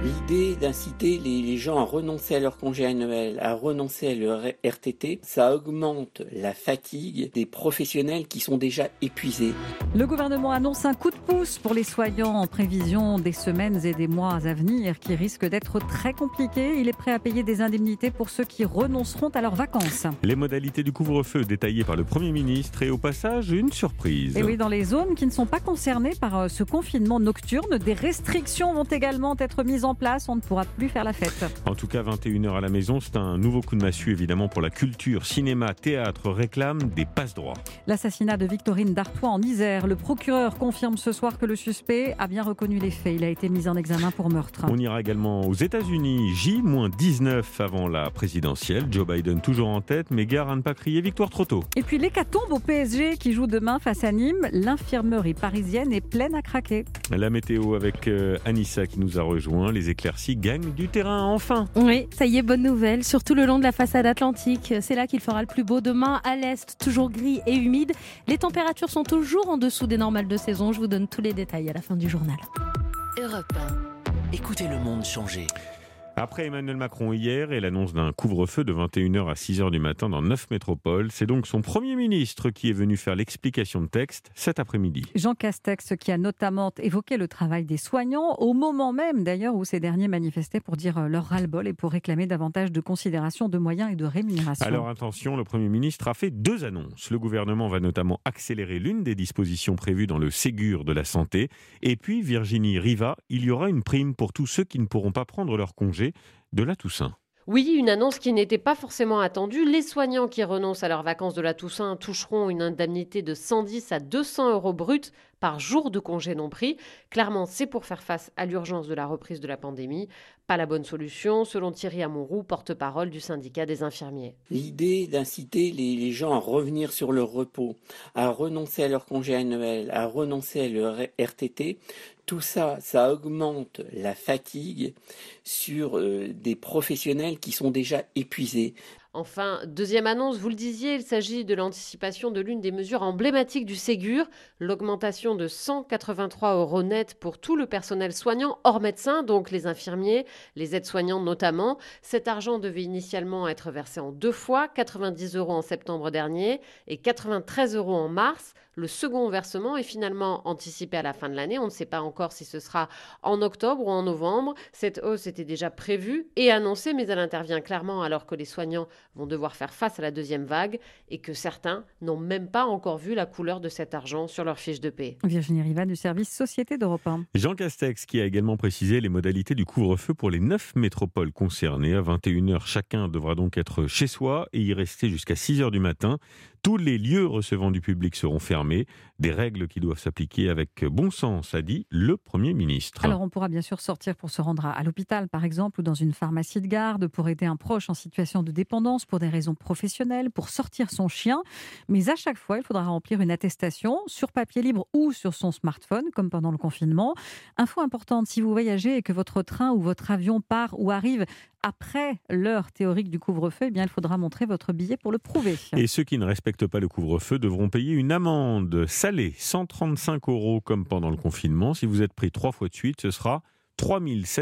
L'idée d'inciter les gens à renoncer à leur congé annuel, à renoncer à leur RTT, ça augmente la fatigue des professionnels qui sont déjà épuisés. Le gouvernement annonce un coup de pouce pour les soignants en prévision des semaines et des mois à venir qui risquent d'être très compliqués. Il est prêt à payer des indemnités pour ceux qui renonceront à leurs vacances. Les modalités du couvre-feu détaillées par le Premier ministre et au passage une surprise. Et oui, dans les zones qui ne sont pas concernées par ce confinement nocturne, des restrictions vont également être mises en place. On ne pourra plus faire la fête. En tout cas, 21h à la maison, c'est un nouveau coup de massue évidemment pour la culture. Cinéma, théâtre réclament des passe-droits. L'assassinat de Victorine Dartois en Isère. Le procureur confirme ce soir que le suspect a bien reconnu les faits. Il a été mis en examen pour meurtre. On ira également aux États-Unis. J-19 avant la présidentielle. Joe Biden toujours en tête, mais gare à ne pas crier victoire trop tôt. Et puis l'hécatombe au PSG qui joue demain face à Nîmes. L'infirmerie parisienne est pleine à craquer. La météo avec Anissa qui nous a rejoint. Les éclaircies gagnent du terrain enfin. Oui, ça y est, bonne nouvelle. Surtout le long de la façade atlantique. C'est là qu'il fera le plus beau demain. À l'est, toujours gris et humide. Les températures sont toujours en dessous des normales de saison. Je vous donne tous les détails à la fin du journal. Europe 1. Écoutez le monde changer. Après Emmanuel Macron hier et l'annonce d'un couvre-feu de 21h à 6h du matin dans 9 métropoles, c'est donc son Premier ministre qui est venu faire l'explication de texte cet après-midi. Jean Castex qui a notamment évoqué le travail des soignants au moment même d'ailleurs où ces derniers manifestaient pour dire leur ras-le-bol et pour réclamer davantage de considération, de moyens et de rémunération. À leur intention, le Premier ministre a fait 2 annonces. Le gouvernement va notamment accélérer l'une des dispositions prévues dans le Ségur de la santé. Et puis Virginie Riva, il y aura une prime pour tous ceux qui ne pourront pas prendre leur congé de la Toussaint. Oui, une annonce qui n'était pas forcément attendue. Les soignants qui renoncent à leurs vacances de la Toussaint toucheront une indemnité de 110 à 200 € bruts par jour de congé non pris. Clairement, c'est pour faire face à l'urgence de la reprise de la pandémie. Pas la bonne solution, selon Thierry Amouroux, porte-parole du syndicat des infirmiers. L'idée d'inciter les gens à revenir sur leur repos, à renoncer à leur congé annuel, à renoncer à leur RTT, tout ça, ça augmente la fatigue sur des professionnels qui sont déjà épuisés. Enfin, deuxième annonce, vous le disiez, il s'agit de l'anticipation de l'une des mesures emblématiques du Ségur, l'augmentation de 183 € net pour tout le personnel soignant hors médecin, donc les infirmiers, les aides-soignants notamment. Cet argent devait initialement être versé en 2 fois, 90 € en septembre dernier et 93 € en mars. Le second versement est finalement anticipé à la fin de l'année. On ne sait pas encore si ce sera en octobre ou en novembre. Cette hausse était déjà prévue et annoncée, mais elle intervient clairement alors que les soignants vont devoir faire face à la deuxième vague et que certains n'ont même pas encore vu la couleur de cet argent sur leur fiche de paie. Virginie Riva du service Société d'Europe 1. Jean Castex qui a également précisé les modalités du couvre-feu pour les 9 métropoles concernées. À 21h, chacun devra donc être chez soi et y rester jusqu'à 6h du matin. Tous les lieux recevant du public seront fermés. Des règles qui doivent s'appliquer avec bon sens, a dit le Premier ministre. Alors on pourra bien sûr sortir pour se rendre à l'hôpital par exemple ou dans une pharmacie de garde, pour aider un proche en situation de dépendance, pour des raisons professionnelles, pour sortir son chien. Mais à chaque fois, il faudra remplir une attestation sur papier libre ou sur son smartphone, comme pendant le confinement. Info importante, si vous voyagez et que votre train ou votre avion part ou arrive après l'heure théorique du couvre-feu, eh bien, il faudra montrer votre billet pour le prouver. Et ceux qui ne respectent pas le couvre-feu devront payer une amende salée, 135 € comme pendant le confinement. Si vous êtes pris 3 fois de suite, ce sera 3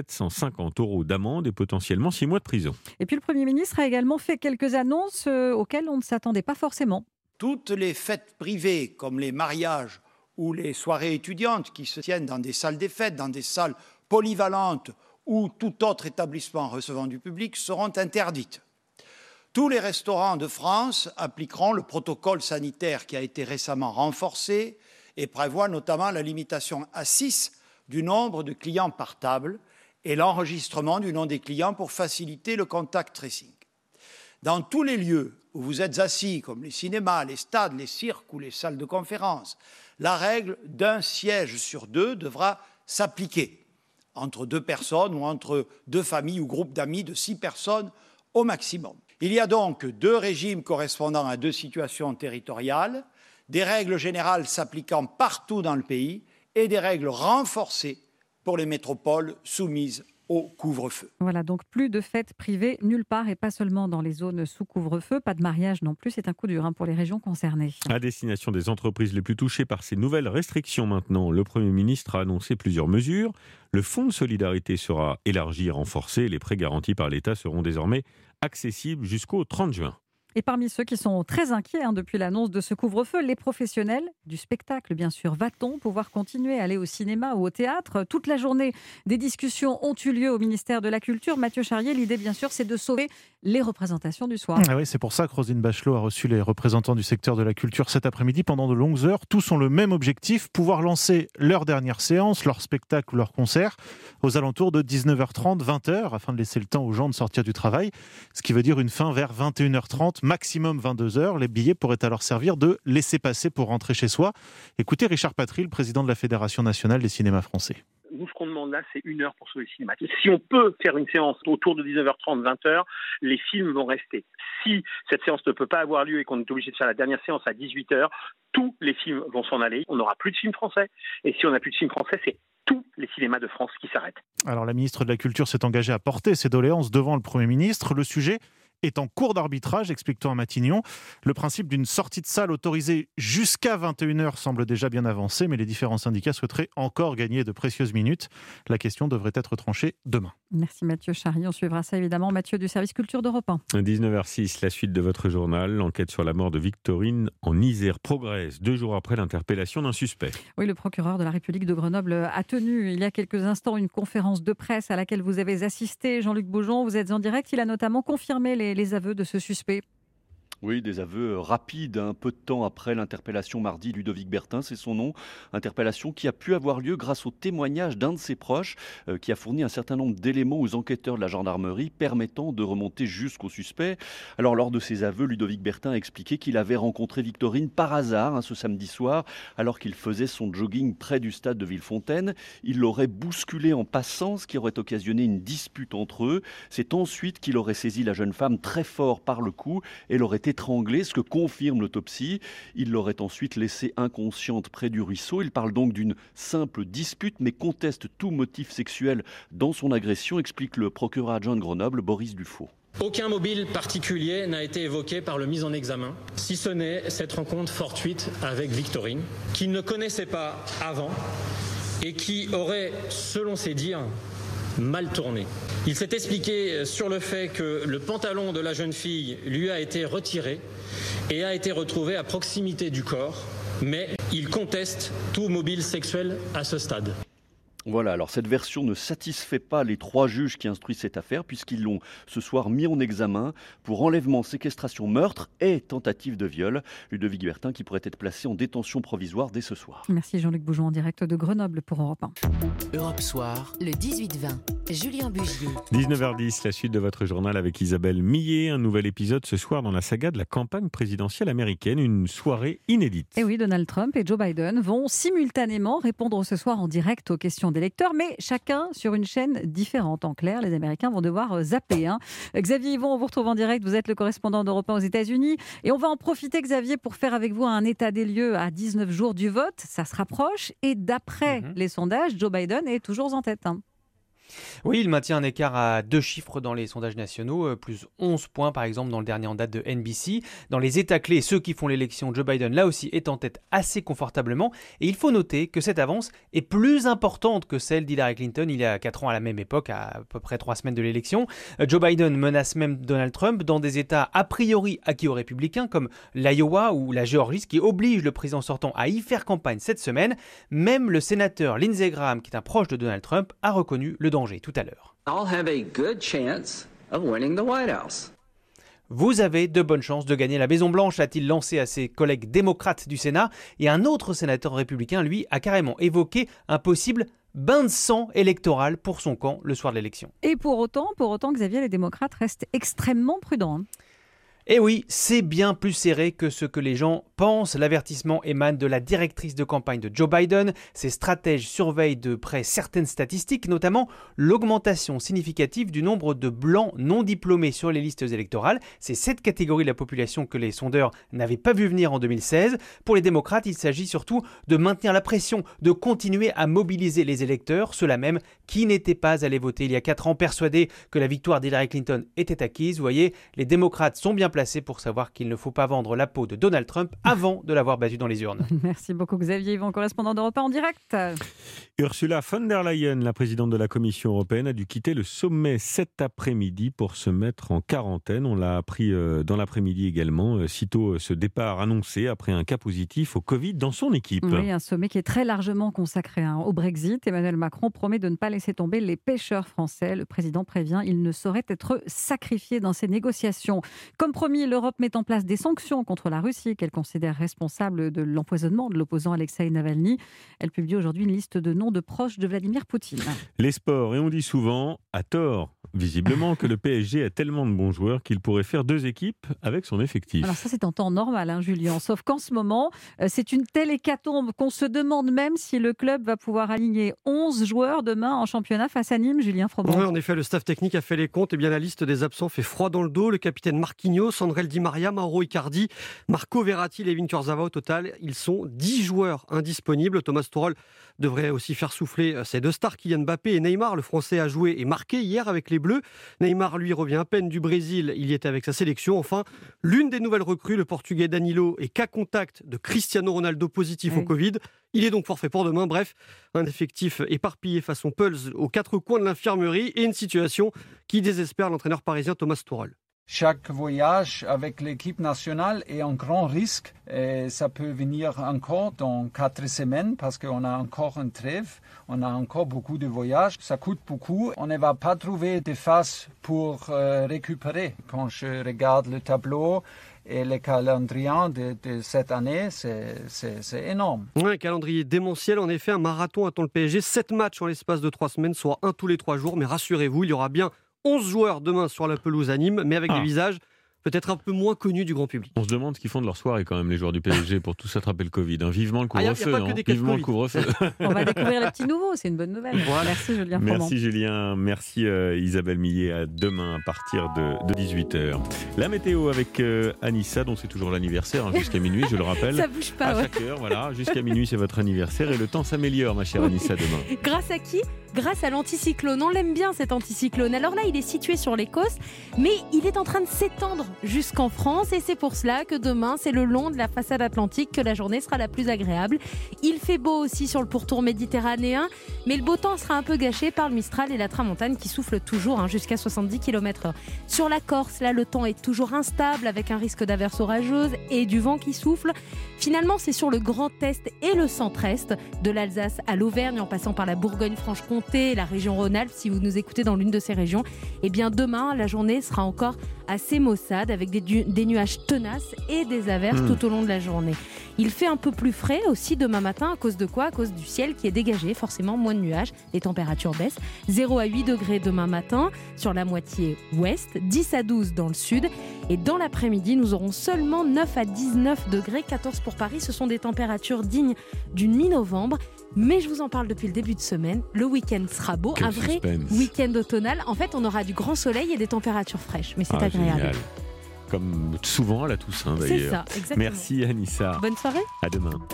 750 € d'amende et potentiellement 6 mois de prison. Et puis le Premier ministre a également fait quelques annonces auxquelles on ne s'attendait pas forcément. Toutes les fêtes privées, comme les mariages ou les soirées étudiantes qui se tiennent dans des salles des fêtes, dans des salles polyvalentes ou tout autre établissement recevant du public, seront interdites. Tous les restaurants de France appliqueront le protocole sanitaire qui a été récemment renforcé et prévoit notamment la limitation à 6 du nombre de clients par table et l'enregistrement du nom des clients pour faciliter le contact tracing. Dans tous les lieux où vous êtes assis, comme les cinémas, les stades, les cirques ou les salles de conférence, la règle d'un siège sur 2 devra s'appliquer entre 2 personnes ou entre 2 familles ou groupes d'amis de 6 personnes au maximum. Il y a donc 2 régimes correspondant à 2 situations territoriales, des règles générales s'appliquant partout dans le pays et des règles renforcées pour les métropoles soumises au couvre-feu. Voilà, donc plus de fêtes privées nulle part et pas seulement dans les zones sous couvre-feu. Pas de mariage non plus, c'est un coup dur pour les régions concernées. À destination des entreprises les plus touchées par ces nouvelles restrictions maintenant, le Premier ministre a annoncé plusieurs mesures. Le fonds de solidarité sera élargi et renforcé. Les prêts garantis par l'État seront désormais accessibles jusqu'au 30 juin. Et parmi ceux qui sont très inquiets depuis l'annonce de ce couvre-feu, les professionnels du spectacle, bien sûr. Va-t-on pouvoir continuer à aller au cinéma ou au théâtre ? Toute la journée, des discussions ont eu lieu au ministère de la Culture. Mathieu Charrier, l'idée, bien sûr, c'est de sauver les représentations du soir. Ah oui, c'est pour ça que Roselyne Bachelot a reçu les représentants du secteur de la culture cet après-midi pendant de longues heures. Tous ont le même objectif, pouvoir lancer leur dernière séance, leur spectacle ou leur concert aux alentours de 19h30, 20h, afin de laisser le temps aux gens de sortir du travail. Ce qui veut dire une fin vers 21h30, maximum 22h. Les billets pourraient alors servir de laisser-passer pour rentrer chez soi. Écoutez Richard Patry, le président de la Fédération nationale des cinémas français. Nous, ce qu'on demande là, c'est 1 heure pour sauver le cinéma. Si on peut faire une séance autour de 19h30, 20h, les films vont rester. Si cette séance ne peut pas avoir lieu et qu'on est obligé de faire la dernière séance à 18h, tous les films vont s'en aller. On n'aura plus de films français. Et si on n'a plus de films français, c'est tous les cinémas de France qui s'arrêtent. Alors la ministre de la Culture s'est engagée à porter ses doléances devant le Premier ministre. Le sujet est en cours d'arbitrage, explique-t-on à Matignon. Le principe d'une sortie de salle autorisée jusqu'à 21h semble déjà bien avancé, mais les différents syndicats souhaiteraient encore gagner de précieuses minutes. La question devrait être tranchée demain. Merci Mathieu Charrier, on suivra ça évidemment. Mathieu du service culture d'Europe 1. 19h06, la suite de votre journal. L'enquête sur la mort de Victorine en Isère progresse 2 jours après l'interpellation d'un suspect. Oui, le procureur de la République de Grenoble a tenu il y a quelques instants une conférence de presse à laquelle vous avez assisté. Jean-Luc Boujon, vous êtes en direct. Il a notamment confirmé les aveux de ce suspect. Oui, des aveux rapides, un peu de temps après l'interpellation mardi. Ludovic Bertin, c'est son nom. Interpellation qui a pu avoir lieu grâce au témoignage d'un de ses proches qui a fourni un certain nombre d'éléments aux enquêteurs de la gendarmerie permettant de remonter jusqu'au suspect. Alors, lors de ses aveux, Ludovic Bertin a expliqué qu'il avait rencontré Victorine par hasard ce samedi soir alors qu'il faisait son jogging près du stade de Villefontaine. Il l'aurait bousculé en passant, ce qui aurait occasionné une dispute entre eux. C'est ensuite qu'il aurait saisi la jeune femme très fort par le cou et l'aurait étranglée, ce que confirme l'autopsie. Il l'aurait ensuite laissée inconsciente près du ruisseau. Il parle donc d'une simple dispute, mais conteste tout motif sexuel dans son agression, explique le procureur adjoint de Grenoble, Boris Dufaux. Aucun mobile particulier n'a été évoqué par le mis en examen, si ce n'est cette rencontre fortuite avec Victorine, qu'il ne connaissait pas avant et qui aurait, selon ses dires, mal tourné. Il s'est expliqué sur le fait que le pantalon de la jeune fille lui a été retiré et a été retrouvé à proximité du corps, mais il conteste tout mobile sexuel à ce stade. Voilà, alors cette version ne satisfait pas les 3 juges qui instruisent cette affaire puisqu'ils l'ont ce soir mis en examen pour enlèvement, séquestration, meurtre et tentative de viol. Ludovic Bertin qui pourrait être placé en détention provisoire dès ce soir. Merci Jean-Luc Boujon en direct de Grenoble pour Europe 1. Europe Soir, le 18-20. Julien Bugier. 19h10, la suite de votre journal avec Isabelle Millet. Un nouvel épisode ce soir dans la saga de la campagne présidentielle américaine. Une soirée inédite. Et oui, Donald Trump et Joe Biden vont simultanément répondre ce soir en direct aux questions des lecteurs, mais chacun sur une chaîne différente. En clair, les Américains vont devoir zapper. Xavier Yvon, on vous retrouve en direct. Vous êtes le correspondant d'Europe 1 aux États-Unis. Et on va en profiter, Xavier, pour faire avec vous un état des lieux à 19 jours du vote. Ça se rapproche. Et d'après les sondages, Joe Biden est toujours en tête. Oui, il maintient un écart à 2 chiffres dans les sondages nationaux, plus 11 points par exemple dans le dernier en date de NBC. Dans les États clés, ceux qui font l'élection, Joe Biden là aussi est en tête assez confortablement. Et il faut noter que cette avance est plus importante que celle d'Hillary Clinton il y a 4 ans à la même époque, à peu près 3 semaines de l'élection. Joe Biden menace même Donald Trump dans des États a priori acquis aux républicains comme l'Iowa ou la Géorgie, ce qui oblige le président sortant à y faire campagne cette semaine. Même le sénateur Lindsey Graham, qui est un proche de Donald Trump, a reconnu le danger tout à l'heure. Vous avez de bonnes chances de gagner la Maison-Blanche, a-t-il lancé à ses collègues démocrates du Sénat. Et un autre sénateur républicain, lui, a carrément évoqué un possible bain de sang électoral pour son camp le soir de l'élection. Et pour autant, Xavier, les démocrates restent extrêmement prudents. Et oui, c'est bien plus serré que ce que les gens pensent. L'avertissement émane de la directrice de campagne de Joe Biden. Ses stratèges surveillent de près certaines statistiques, notamment l'augmentation significative du nombre de blancs non diplômés sur les listes électorales. C'est cette catégorie de la population que les sondeurs n'avaient pas vu venir en 2016. Pour les démocrates, il s'agit surtout de maintenir la pression, de continuer à mobiliser les électeurs, ceux-là même qui n'étaient pas allés voter il y a 4 ans, persuadés que la victoire d'Hillary Clinton était acquise. Vous voyez, les démocrates sont bien placés pour savoir qu'il ne faut pas vendre la peau de Donald Trump avant de l'avoir battu dans les urnes. Merci beaucoup Xavier Yvon, correspondant d'Europe 1 en direct. Ursula von der Leyen, la présidente de la Commission européenne, a dû quitter le sommet cet après-midi pour se mettre en quarantaine. On l'a appris dans l'après-midi également, sitôt ce départ annoncé après un cas positif au Covid dans son équipe. Oui, un sommet qui est très largement consacré au Brexit. Emmanuel Macron promet de ne pas laisser tomber les pêcheurs français. Le président prévient, il ne saurait être sacrifié dans ces négociations. Comme promis, l'Europe met en place des sanctions contre la Russie qu'elle considère responsable de l'empoisonnement de l'opposant Alexeï Navalny. Elle publie aujourd'hui une liste de noms de proches de Vladimir Poutine. Les sports, et on dit souvent, à tort, visiblement, que le PSG a tellement de bons joueurs qu'il pourrait faire 2 équipes avec son effectif. Alors ça, c'est en temps normal, Julien. Sauf qu'en ce moment, c'est une telle hécatombe qu'on se demande même si le club va pouvoir aligner 11 joueurs demain en championnat face à Nîmes. Julien Froment. Oui, en effet, le staff technique a fait les comptes. Et bien, la liste des absents fait froid dans le dos. Le capitaine Marquinhos, André Di Maria, Mauro Icardi, Marco Verratti, Layvin Kurzawa. Au total, ils sont 10 joueurs indisponibles. Thomas Tuchel devrait aussi faire souffler ses 2 stars, Kylian Mbappé et Neymar. Le Français a joué et marqué hier avec les Bleus. Neymar, lui, revient à peine du Brésil. Il y était avec sa sélection. Enfin, l'une des nouvelles recrues, le Portugais Danilo, est cas contact de Cristiano Ronaldo positif au Covid. Il est donc forfait pour demain. Bref, un effectif éparpillé façon Pulse aux 4 coins de l'infirmerie et une situation qui désespère l'entraîneur parisien Thomas Tuchel. Chaque voyage avec l'équipe nationale est un grand risque et ça peut venir encore dans 4 semaines parce qu'on a encore une trêve, on a encore beaucoup de voyages, ça coûte beaucoup. On ne va pas trouver de face pour récupérer. Quand je regarde le tableau et le calendrier de cette année, c'est énorme. Un calendrier démentiel, en effet, un marathon attend le PSG. 7 matchs en l'espace de 3 semaines, soit un tous les 3 jours. Mais rassurez-vous, il y aura bien 11 joueurs demain sur la pelouse à Nîmes, mais avec des visages peut-être un peu moins connus du grand public. On se demande ce qu'ils font de leur soirée quand même, les joueurs du PSG, pour tous attraper le Covid. Vivement le couvre-feu. Vivement le couvre-feu. On va découvrir les petits nouveaux, c'est une bonne nouvelle. Voilà. Merci Julien Froment. Merci Julien, merci Isabelle Millet. À demain à partir de 18h. La météo avec Anissa, dont c'est toujours l'anniversaire, jusqu'à minuit, je le rappelle. Ça bouge pas. À chaque heure, voilà, jusqu'à minuit, c'est votre anniversaire et le temps s'améliore, ma chère Anissa, demain. Grâce à qui ? Grâce à l'anticyclone. On l'aime bien cet anticyclone. Alors là, il est situé sur l'Écosse, mais il est en train de s'étendre jusqu'en France et c'est pour cela que demain, c'est le long de la façade atlantique que la journée sera la plus agréable. Il fait beau aussi sur le pourtour méditerranéen, mais le beau temps sera un peu gâché par le Mistral et la tramontane qui soufflent toujours jusqu'à 70 km/h. Sur la Corse, là, le temps est toujours instable avec un risque d'averses orageuses et du vent qui souffle. Finalement, c'est sur le Grand Est et le Centre-Est, de l'Alsace à l'Auvergne, en passant par la Bourgogne-Franche-Comté, la région Rhône-Alpes, si vous nous écoutez dans l'une de ces régions. Et bien demain, la journée sera encore assez maussade avec des nuages tenaces et des averses tout au long de la journée. Il fait un peu plus frais aussi demain matin. À cause de quoi ? À cause du ciel qui est dégagé, forcément moins de nuages. Les températures baissent. 0 à 8 degrés demain matin sur la moitié ouest, 10 à 12 dans le sud. Et dans l'après-midi, nous aurons seulement 9 à 19 degrés, 14 pour Paris. Ce sont des températures dignes d'une mi-novembre. Mais je vous en parle depuis le début de semaine. Le week-end sera beau, un vrai week-end automnal. En fait, on aura du grand soleil et des températures fraîches. Mais c'est agréable. Génial. Comme souvent à la Toussaint d'ailleurs. C'est ça, exactement. Merci Anissa. Bonne soirée. À demain.